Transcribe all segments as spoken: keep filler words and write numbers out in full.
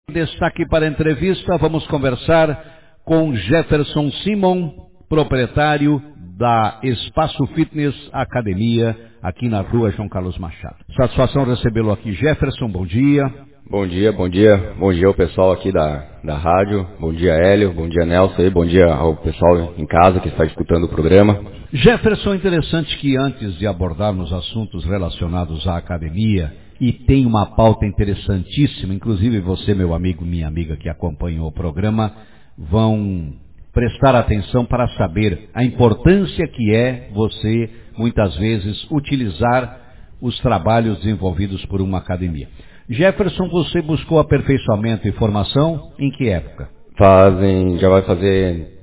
Destaque para a entrevista, vamos conversar com Jefferson Simon, proprietário da Espaço Fitness Academia, aqui na rua João Carlos Machado. Satisfação recebê-lo aqui, Jefferson, bom dia. Bom dia, bom dia, bom dia ao pessoal aqui da, da rádio, bom dia Hélio, bom dia Nelson, e bom dia ao pessoal em casa que está escutando o programa. Jefferson, interessante que antes de abordarmos assuntos relacionados à academia, e tem uma pauta interessantíssima, inclusive você, meu amigo, minha amiga que acompanham o programa, vão prestar atenção para saber a importância que é você, muitas vezes, utilizar os trabalhos desenvolvidos por uma academia. Jefferson, você buscou aperfeiçoamento e formação em que época? Fazem, já vai fazer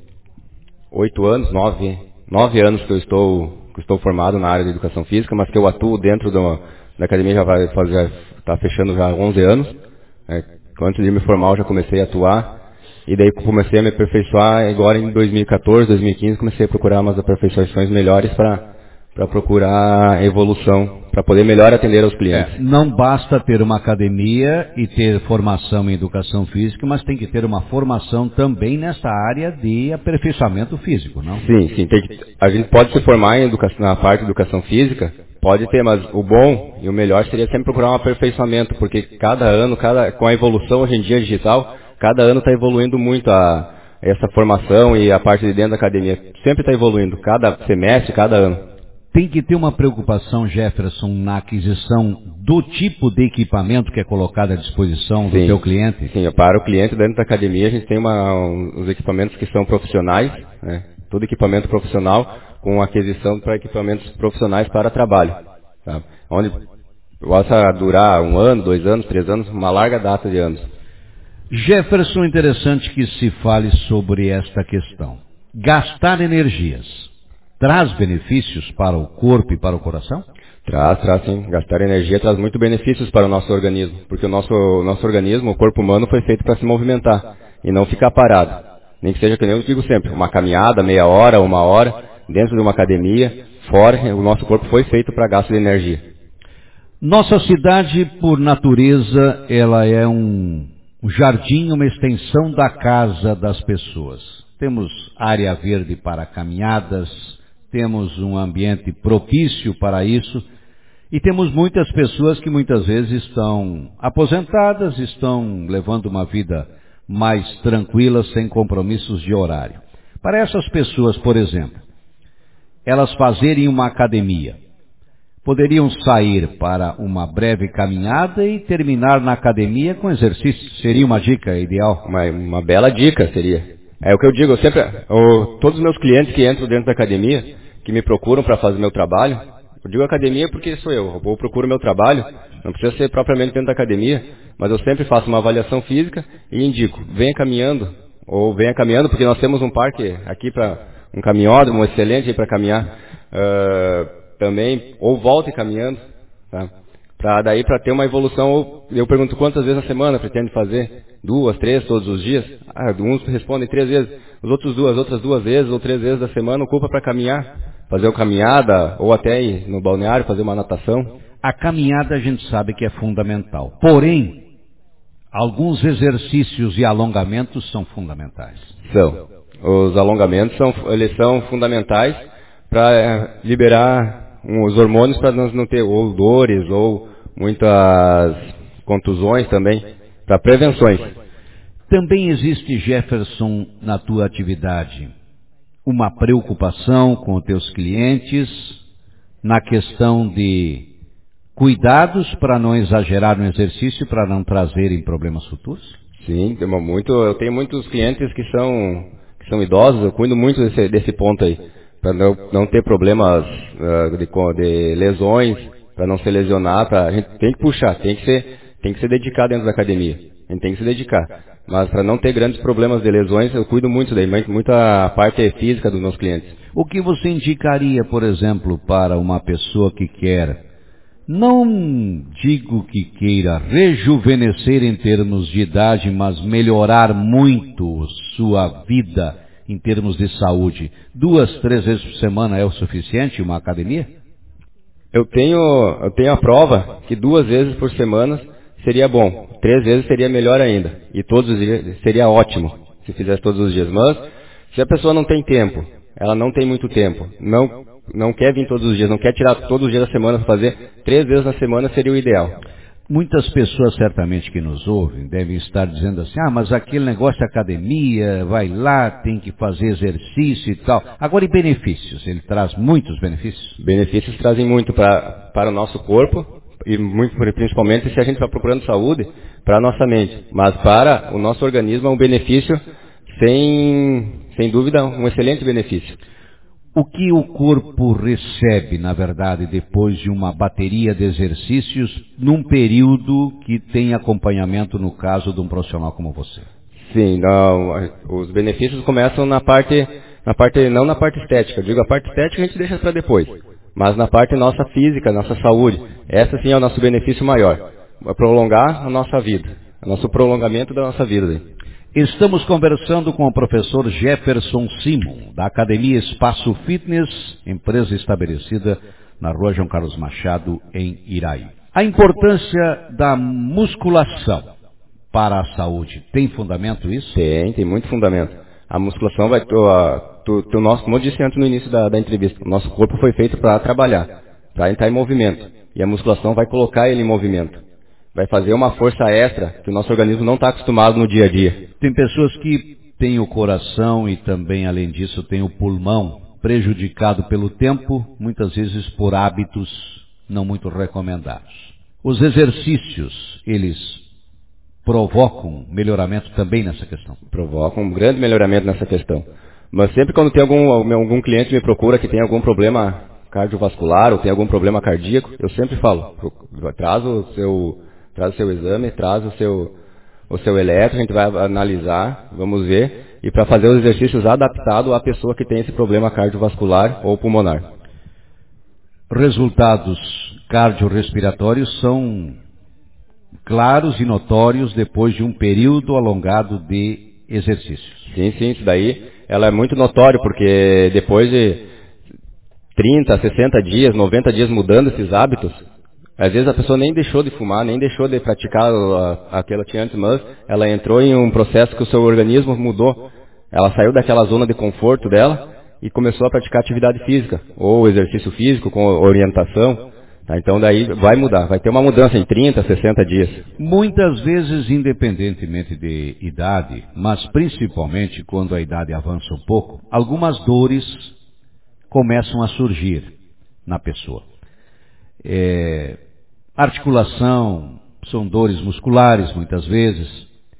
oito anos, nove, nove anos que eu estou, que eu estou formado na área de educação física, mas que eu atuo dentro de uma da academia já vai fazer, está fechando já há onze anos. É, antes de me formar eu já comecei a atuar. E daí comecei a me aperfeiçoar. Agora em dois mil e quatorze, dois mil e quinze comecei a procurar umas aperfeiçoações melhores para para procurar evolução, para poder melhor atender aos clientes. É, não basta ter uma academia e ter formação em educação física, mas tem que ter uma formação também nessa área de aperfeiçoamento físico, não? Sim, sim. Tem que, a gente pode se formar em educação, na parte de educação física, pode ter, mas o bom e o melhor seria sempre procurar um aperfeiçoamento, porque cada ano, cada, com a evolução hoje em dia digital, cada ano está evoluindo muito a, essa formação e a parte de dentro da academia. Sempre está evoluindo, cada semestre, cada ano. Tem que ter uma preocupação, Jefferson, na aquisição do tipo de equipamento que é colocado à disposição do sim, seu cliente? Sim, para o cliente dentro da academia a gente tem uma, um, os equipamentos que são profissionais, né? Todo equipamento profissional com aquisição para equipamentos profissionais para trabalho. Tá? Onde possa durar um ano, dois anos, três anos, uma larga data de anos. Jefferson, interessante que se fale sobre esta questão. Gastar energias traz benefícios para o corpo e para o coração? Traz, traz sim. Gastar energia traz muito benefícios para o nosso organismo, porque o nosso, nosso organismo, o corpo humano, foi feito para se movimentar e não ficar parado. Nem que seja, que nem eu digo sempre, uma caminhada, meia hora, uma hora, dentro de uma academia, fora, o nosso corpo foi feito para gasto de energia. Nossa cidade, por natureza, ela é um, um jardim, uma extensão da casa das pessoas. Temos área verde para caminhadas, temos um ambiente propício para isso, e temos muitas pessoas que muitas vezes estão aposentadas, estão levando uma vida mais tranquila, sem compromissos de horário. Para essas pessoas, por exemplo, elas fazerem uma academia, poderiam sair para uma breve caminhada e terminar na academia com exercício. Seria uma dica ideal? Uma, uma bela dica seria. É o que eu digo, eu sempre, eu, todos os meus clientes que entram dentro da academia, que me procuram para fazer meu trabalho, eu digo academia porque sou eu, eu procuro meu trabalho, não precisa ser propriamente dentro da academia, mas eu sempre faço uma avaliação física e indico, venha caminhando, ou venha caminhando, porque nós temos um parque aqui para um caminhódromo excelente para caminhar uh, também, ou volte caminhando, tá? Para daí para ter uma evolução. Eu pergunto quantas vezes na semana pretende fazer? Duas, três, todos os dias? Ah, uns respondem três vezes, os outros duas, outras duas vezes ou três vezes da semana ocupa para caminhar, fazer uma caminhada ou até ir no balneário fazer uma natação. A caminhada a gente sabe que é fundamental, porém alguns exercícios e alongamentos são fundamentais. São. Os alongamentos são, eles são fundamentais para é, liberar os hormônios para nós não ter ou dores ou muitas contusões também, para prevenções. Também existe, Jefferson, na tua atividade, uma preocupação com os teus clientes na questão de cuidados para não exagerar no exercício, para não trazerem problemas futuros? Sim, tem muito, eu tenho muitos clientes que são, que são idosos, eu cuido muito desse, desse ponto aí. Para não, não ter problemas uh, de, de lesões, para não se lesionar, pra, a gente tem que puxar, tem que ser, tem que ser dedicado dentro da academia, a gente tem que se dedicar. Mas para não ter grandes problemas de lesões, eu cuido muito daí, muita parte física dos meus clientes. O que você indicaria, por exemplo, para uma pessoa que quer, não digo que queira rejuvenescer em termos de idade, mas melhorar muito sua vida em termos de saúde, duas, três vezes por semana é o suficiente uma academia? Eu tenho, eu tenho a prova que duas vezes por semana seria bom. Três vezes seria melhor ainda. E todos os dias seria ótimo se fizesse todos os dias. Mas, se a pessoa não tem tempo, ela não tem muito tempo, não, não quer vir todos os dias, não quer tirar todos os dias da semana para fazer, três vezes na semana seria o ideal. Muitas pessoas certamente que nos ouvem devem estar dizendo assim, ah, mas aquele negócio de academia, vai lá, tem que fazer exercício e tal. Agora, e benefícios? Ele traz muitos benefícios? Benefícios trazem muito pra, para o nosso corpo, e muito, principalmente se a gente está procurando saúde, para a nossa mente. Mas para o nosso organismo é um benefício, sem, sem dúvida, um excelente benefício. O que o corpo recebe, na verdade, depois de uma bateria de exercícios, num período que tem acompanhamento, no caso de um profissional como você? Sim, não, os benefícios começam na parte, na parte, não na parte estética. Eu digo, a parte estética a gente deixa para depois, mas na parte nossa física, nossa saúde. Essa sim é o nosso benefício maior. É prolongar a nossa vida, o nosso prolongamento da nossa vida. Estamos conversando com o professor Jefferson Simon, da Academia Espaço Fitness, empresa estabelecida na rua João Carlos Machado, em Iraí. A importância da musculação para a saúde, tem fundamento isso? Tem, tem muito fundamento. A musculação vai... Tu, tu, tu, nosso, como eu disse antes no início da, da entrevista, o nosso corpo foi feito para trabalhar, para entrar em movimento. E a musculação vai colocar ele em movimento. Vai fazer uma força extra que o nosso organismo não está acostumado no dia a dia. Tem pessoas que têm o coração e também, além disso, têm o pulmão prejudicado pelo tempo, muitas vezes por hábitos não muito recomendados. Os exercícios, eles provocam melhoramento também nessa questão? Provocam um grande melhoramento nessa questão. Mas sempre quando tem algum, algum cliente me procura que tem algum problema cardiovascular ou tem algum problema cardíaco, eu sempre falo, traz o seu... Traz o seu exame, traz o seu, o seu eletro, a gente vai analisar, vamos ver, e para fazer os exercícios adaptados à pessoa que tem esse problema cardiovascular ou pulmonar. Resultados cardiorrespiratórios são claros e notórios depois de um período alongado de exercícios. Sim, sim, isso daí ela é muito notório, porque depois de trinta, sessenta dias, noventa dias mudando esses hábitos, às vezes a pessoa nem deixou de fumar, nem deixou de praticar aquilo que tinha antes, mas ela entrou em um processo que o seu organismo mudou. Ela saiu daquela zona de conforto dela e começou a praticar atividade física, ou exercício físico com orientação. Tá? Então daí vai mudar, vai ter uma mudança em trinta, sessenta dias. Muitas vezes, independentemente de idade, mas principalmente quando a idade avança um pouco, algumas dores começam a surgir na pessoa. É... Articulação, são dores musculares muitas vezes.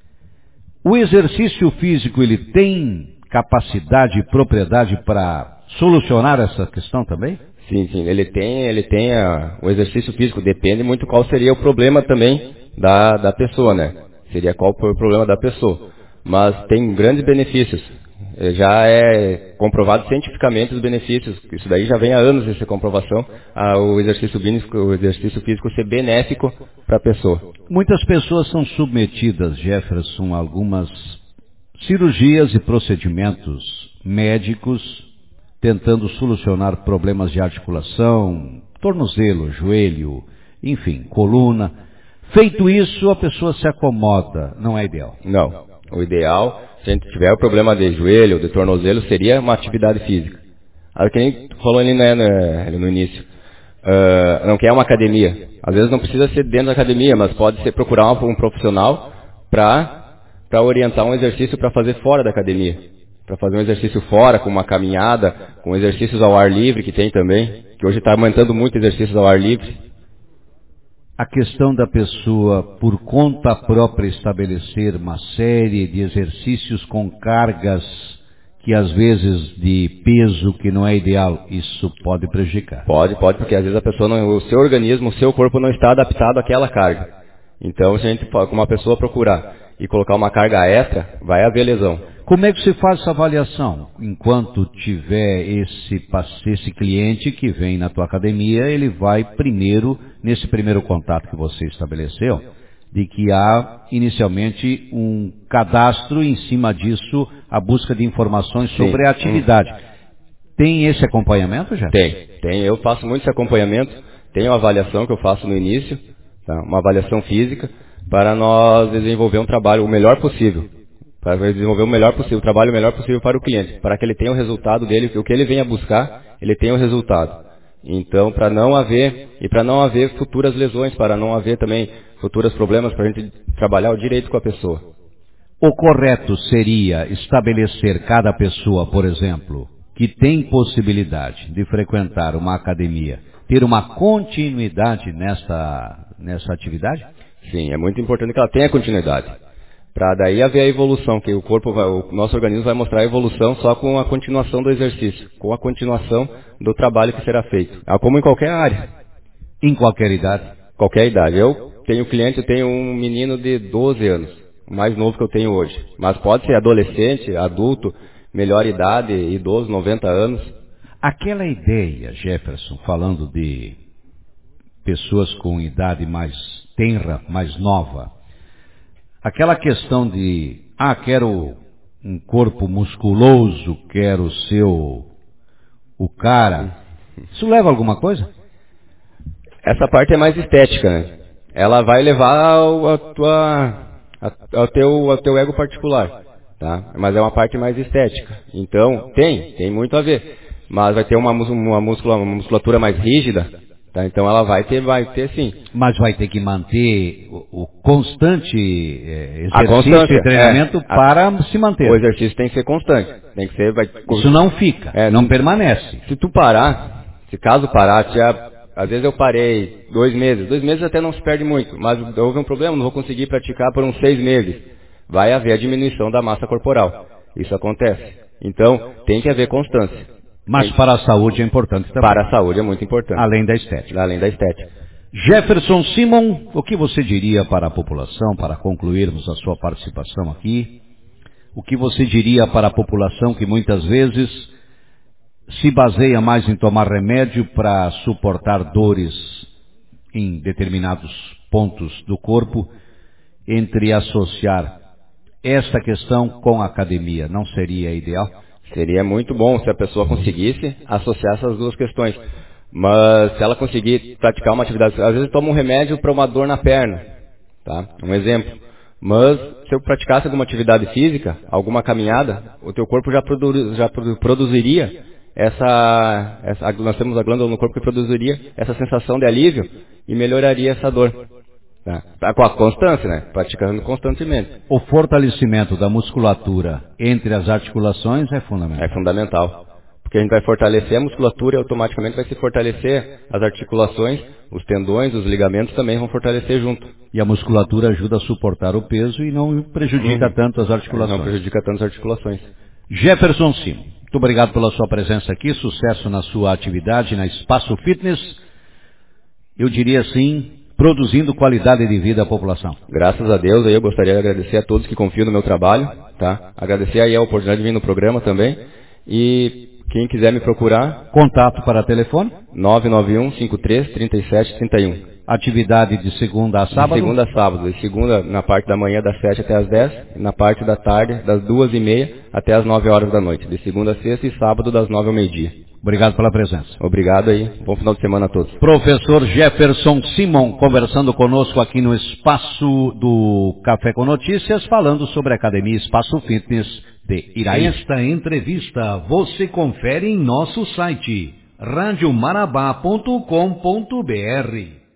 O exercício físico, ele tem capacidade e propriedade para solucionar essa questão também? Sim, sim, ele tem, ele tem a, o exercício físico, depende muito qual seria o problema também da, da pessoa, né? Seria qual o problema da pessoa. Mas tem grandes benefícios. Já é comprovado cientificamente os benefícios, isso daí já vem há anos essa comprovação, a, o, exercício físico, o exercício físico ser benéfico para a pessoa. Muitas pessoas são submetidas, Jefferson, a algumas cirurgias e procedimentos médicos tentando solucionar problemas de articulação, tornozelo, joelho, enfim, coluna. Feito isso, a pessoa se acomoda, não é ideal? Não, o ideal... Se a gente tiver o problema de joelho, de tornozelo, seria uma atividade física. Aí que nem tu falou ali, né, no, no início. Uh, não quer uma academia. Às vezes não precisa ser dentro da academia, mas pode ser procurar um, um profissional para para orientar um exercício para fazer fora da academia. Para fazer um exercício fora, com uma caminhada, com exercícios ao ar livre, que tem também. Que hoje está aumentando muito exercícios ao ar livre. A questão da pessoa, por conta própria, estabelecer uma série de exercícios com cargas que às vezes de peso que não é ideal, isso pode prejudicar? Pode, pode, porque às vezes a pessoa, não, o seu organismo, o seu corpo não está adaptado àquela carga. Então, se a gente, como uma pessoa procurar e colocar uma carga extra, vai haver lesão. Como é que você faz essa avaliação? Enquanto tiver esse, esse cliente que vem na tua academia, ele vai primeiro, nesse primeiro contato que você estabeleceu, de que há inicialmente um cadastro em cima disso, a busca de informações sobre Sim. a atividade. Hum. Tem esse acompanhamento já? Tem, tem. Eu faço muito esse acompanhamento. Tem uma avaliação que eu faço no início, tá? Uma avaliação física. para nós desenvolver um trabalho o melhor possível. Para desenvolver o melhor possível, o trabalho o melhor possível para o cliente. Para que ele tenha o resultado dele, o que ele venha buscar, ele tenha o resultado. Então, para não haver, e para não haver futuras lesões, para não haver também futuros problemas, para a gente trabalhar o direito com a pessoa. O correto seria estabelecer cada pessoa, por exemplo, que tem possibilidade de frequentar uma academia, ter uma continuidade nessa, nessa atividade? Sim, é muito importante que ela tenha continuidade. Para daí haver a evolução, que o corpo, vai, o nosso organismo vai mostrar a evolução só com a continuação do exercício, com a continuação do trabalho que será feito. Como em qualquer área. Em qualquer idade? Qualquer idade. Eu tenho cliente, eu tenho um menino de doze anos, o mais novo que eu tenho hoje. Mas pode ser adolescente, adulto, melhor idade, idoso, noventa anos. Aquela ideia, Jefferson, falando de pessoas com idade mais tenra, mais nova, aquela questão de, ah, quero um corpo musculoso, quero ser o, o cara, isso leva a alguma coisa? Essa parte é mais estética, né? Ela vai levar ao, a tua, ao, teu, ao teu ego particular, tá? Mas é uma parte mais estética. Então, tem, tem muito a ver. Mas vai ter uma, uma, muscula, uma musculatura mais rígida, tá? Então ela vai ter, vai ter sim. Mas vai ter que manter o, o constante é, exercício e treinamento é, para a, se manter. O exercício tem que ser constante. Tem que ser, vai, Isso não fica, é, não permanece. Se tu parar, se caso parar, já, às vezes eu parei dois meses. Dois meses até não se perde muito, mas houve um problema, não vou conseguir praticar por uns seis meses. Vai haver a diminuição da massa corporal. Isso acontece. Então, tem que haver constância. Mas para a saúde é importante também. Para a saúde é muito importante. Além da estética. Além da estética. Jefferson Simon, o que você diria para a população, para concluirmos a sua participação aqui? O que você diria para a população que muitas vezes se baseia mais em tomar remédio para suportar dores em determinados pontos do corpo, entre associar esta questão com a academia? Não seria ideal? Seria muito bom se a pessoa conseguisse associar essas duas questões. Mas se ela conseguir praticar uma atividade, às vezes toma um remédio para uma dor na perna, tá? Um exemplo. Mas se eu praticasse alguma atividade física, alguma caminhada, o teu corpo já, produ, já produziria essa, essa, nós temos a glândula no corpo que produziria essa sensação de alívio e melhoraria essa dor. Tá? Com a constância, né? Praticando constantemente. O fortalecimento da musculatura entre as articulações é fundamental. É fundamental. Porque a gente vai fortalecer a musculatura e automaticamente vai se fortalecer as articulações, os tendões, os ligamentos também vão fortalecer junto. E a musculatura ajuda a suportar o peso e não prejudica uhum. tanto as articulações. Não prejudica tanto as articulações. Jefferson Simon, muito obrigado pela sua presença aqui, sucesso na sua atividade na Espaço Fitness. Eu diria assim, produzindo qualidade de vida à população. Graças a Deus, aí eu gostaria de agradecer a todos que confiam no meu trabalho, tá? Agradecer aí a oportunidade de vir no programa também. E quem quiser me procurar... Contato para telefone? nove nove um, cinco três, três sete três um. Atividade de segunda a sábado? De segunda a sábado. De segunda na parte da manhã das sete até as dez. E na parte da tarde das duas e meia até as nove horas da noite. De segunda a sexta e sábado das nove ao meio-dia. Obrigado pela presença. Obrigado aí. Bom final de semana a todos. Professor Jefferson Simon, conversando conosco aqui no Espaço do Café com Notícias, falando sobre a Academia Espaço Fitness de Iraí. Esta entrevista você confere em nosso site rádio marabá ponto com ponto br.